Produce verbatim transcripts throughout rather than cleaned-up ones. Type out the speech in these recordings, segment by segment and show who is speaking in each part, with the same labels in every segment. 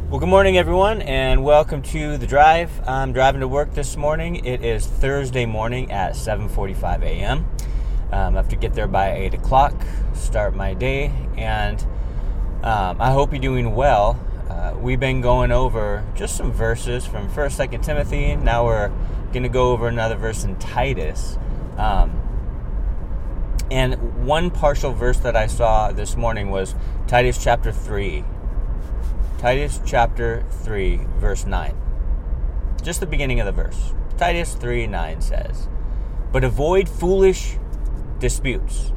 Speaker 1: Well, good morning, everyone, and welcome to The Drive. I'm driving to work this morning. It is Thursday morning at seven forty-five a.m. Um, I have to get there by eight o'clock, start my day, and um, I hope you're doing well. Uh, we've been going over just some verses from First, Second Timothy. Now we're going to go over another verse in Titus. Um, and one partial verse that I saw this morning was Titus chapter three. Titus chapter three, verse nine. Just the beginning of the verse. Titus three nine says, "But avoid foolish disputes."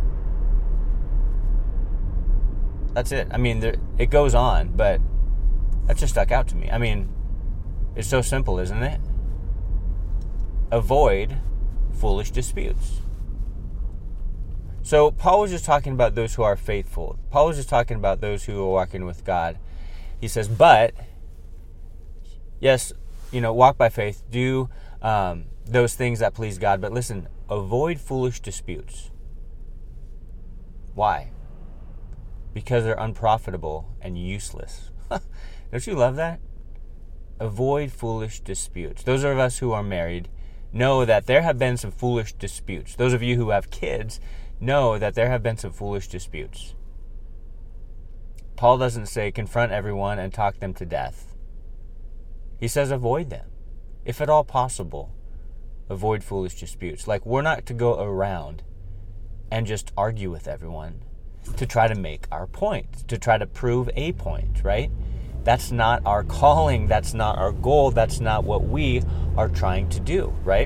Speaker 1: That's it. I mean, there, it goes on, but that just stuck out to me. I mean, it's so simple, isn't it? Avoid foolish disputes. So Paul was just talking about those who are faithful. Paul was just talking about those who are walking with God. He says, but, yes, you know, walk by faith, do um, those things that please God, but listen, avoid foolish disputes. Why? Because they're unprofitable and useless. Don't you love that? Avoid foolish disputes. Those of us who are married know that there have been some foolish disputes. Those of you who have kids know that there have been some foolish disputes. Paul doesn't say confront everyone and talk them to death. He says avoid them. If at all possible, avoid foolish disputes. Like, we're not to go around and just argue with everyone to try to make our point, to try to prove a point, right? That's not our calling. That's not our goal. That's not what we are trying to do, right?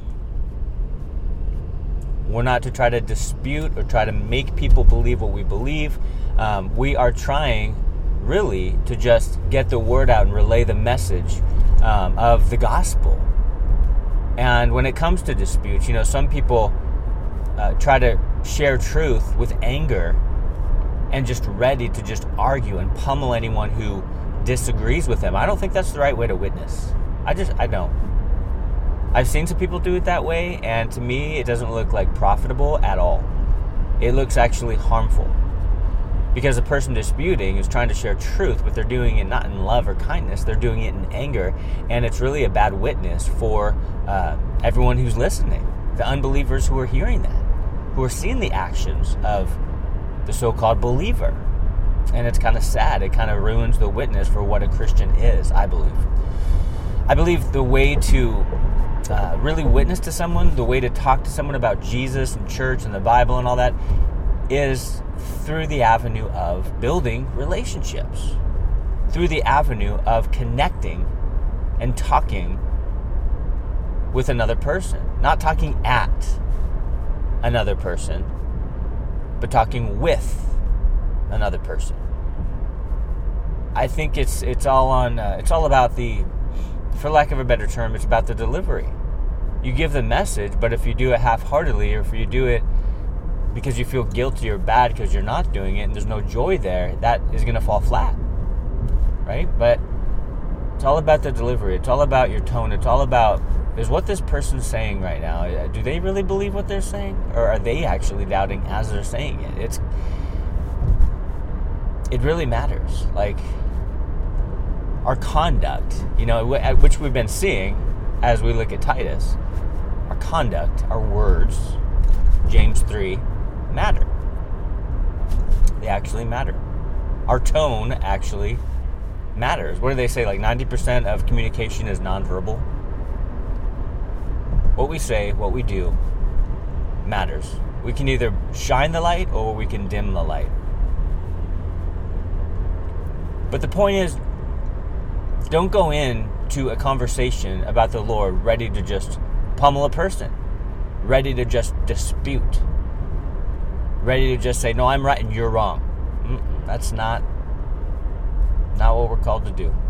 Speaker 1: We're not to try to dispute or try to make people believe what we believe. Um, we are trying, really, to just get the word out and relay the message um, of the gospel. And when it comes to disputes, you know, some people uh, try to share truth with anger and just ready to just argue and pummel anyone who disagrees with them. I don't think that's the right way to witness. I just, I don't. I've seen some people do it that way, and to me, it doesn't look like profitable at all. It looks actually harmful. Because the person disputing is trying to share truth, but they're doing it not in love or kindness. They're doing it in anger, and it's really a bad witness for uh, everyone who's listening. The unbelievers who are hearing that, who are seeing the actions of the so-called believer. And it's kind of sad. It kind of ruins the witness for what a Christian is, I believe. I believe the way to uh, really witness to someone, the way to talk to someone about Jesus and church and the Bible and all that, is through the avenue of building relationships, through the avenue of connecting and talking with another person. Not talking at another person, but talking with another person. I think it's it's all on uh, it's all about the, for lack of a better term, it's about the delivery. You give the message, but if you do it half-heartedly, or if you do it because you feel guilty or bad because you're not doing it and there's no joy there, that is going to fall flat, right? But it's all about the delivery. It's all about your tone. It's all about, is what this person's saying right now, do they really believe what they're saying? Or are they actually doubting as they're saying it? It's, it really matters. Like, our conduct, you know, which we've been seeing as we look at Titus, our conduct, our words, James three, matter. They actually matter. Our tone actually matters. What do they say? Like ninety percent of communication is nonverbal. What we say, what we do, matters. We can either shine the light or we can dim the light. But the point is, don't go into a conversation about the Lord ready to just pummel a person, ready to just dispute, ready to just say, no, I'm right and you're wrong. Mm-mm, that's not, not what we're called to do.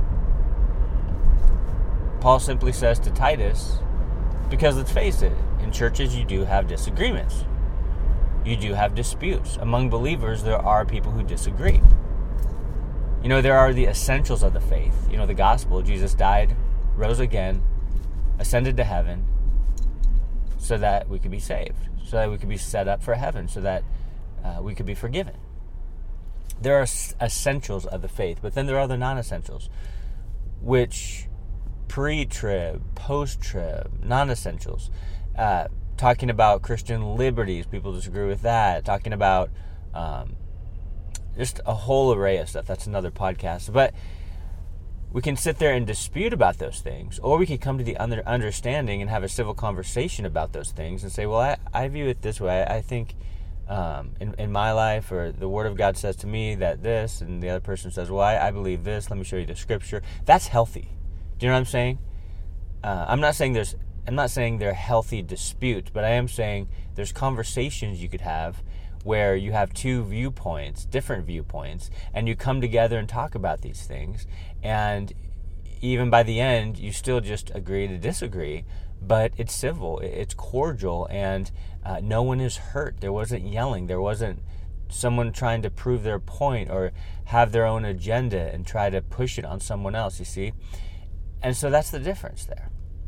Speaker 1: Paul simply says to Titus, because let's face it, in churches you do have disagreements. You do have disputes. Among believers, there are people who disagree. You know, there are the essentials of the faith. You know, the gospel. Jesus died, rose again, ascended to heaven, so that we could be saved, so that we could be set up for heaven, so that uh, we could be forgiven. there are essentials of the faith, but then there are the non-essentials, which pre-trib, post-trib, non-essentials. Uh, talking about Christian liberties, people disagree with that. Talking about um, just a whole array of stuff. That's another podcast. But we can sit there and dispute about those things, or we can come to the under- understanding and have a civil conversation about those things and say, well, I, I view it this way. I think um, in, in my life, or the Word of God says to me that this, and the other person says, well, I, I believe this. Let me show you the Scripture. That's healthy. Do you know what I'm saying? Uh, I'm not saying there's, I'm not saying they're healthy disputes, but I am saying there's conversations you could have where you have two viewpoints, different viewpoints, and you come together and talk about these things, and even by the end, you still just agree to disagree, but it's civil, it's cordial, and uh, no one is hurt. There wasn't yelling. There wasn't someone trying to prove their point or have their own agenda and try to push it on someone else, you see? And so that's the difference there.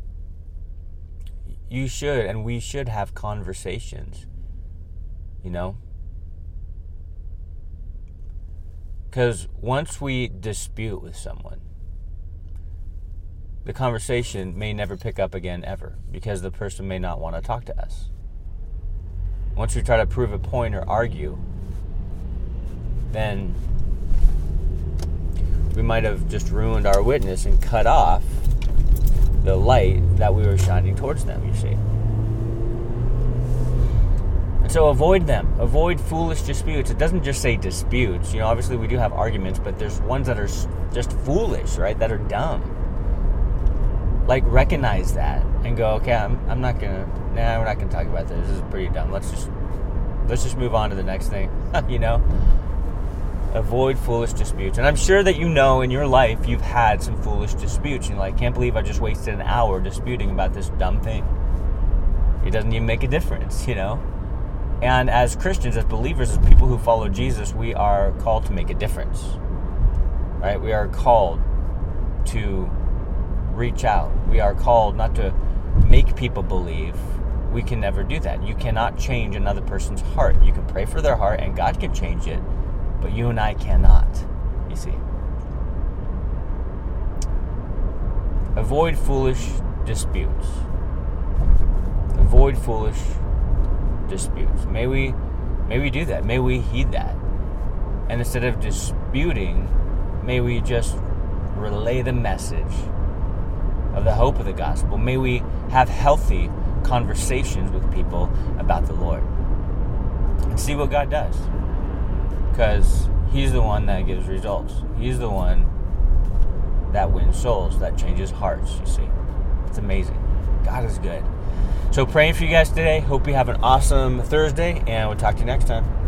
Speaker 1: You should, and we should have conversations, you know? Because once we dispute with someone, the conversation may never pick up again ever, because the person may not want to talk to us. Once we try to prove a point or argue, then we might have just ruined our witness and cut off the light that we were shining towards them, you see. And so avoid them. Avoid foolish disputes. It doesn't just say disputes. You know, obviously we do have arguments, but there's ones that are just foolish, right? That are dumb. Like, recognize that and go, okay, I'm I'm not gonna, nah, we're not gonna talk about this. This is pretty dumb. Let's just let's just move on to the next thing. You know? Avoid foolish disputes. And I'm sure that you know in your life you've had some foolish disputes. You're like, can't believe I just wasted an hour disputing about this dumb thing. It doesn't even make a difference, you know? And as Christians, as believers, as people who follow Jesus, we are called to make a difference. Right? We are called to reach out. We are called not to make people believe. We can never do that. You cannot change another person's heart. You can pray for their heart and God can change it, but you and I cannot, you see. Avoid foolish disputes. Avoid foolish disputes. May we may we do that. May we heed that. And instead of disputing, may we just relay the message of the hope of the gospel. May we have healthy conversations with people about the Lord and see what God does, because He's the one that gives results. He's the one that wins souls, that changes hearts, you see. It's amazing. God is good. So praying for you guys today. Hope you have an awesome Thursday, and we'll talk to you next time.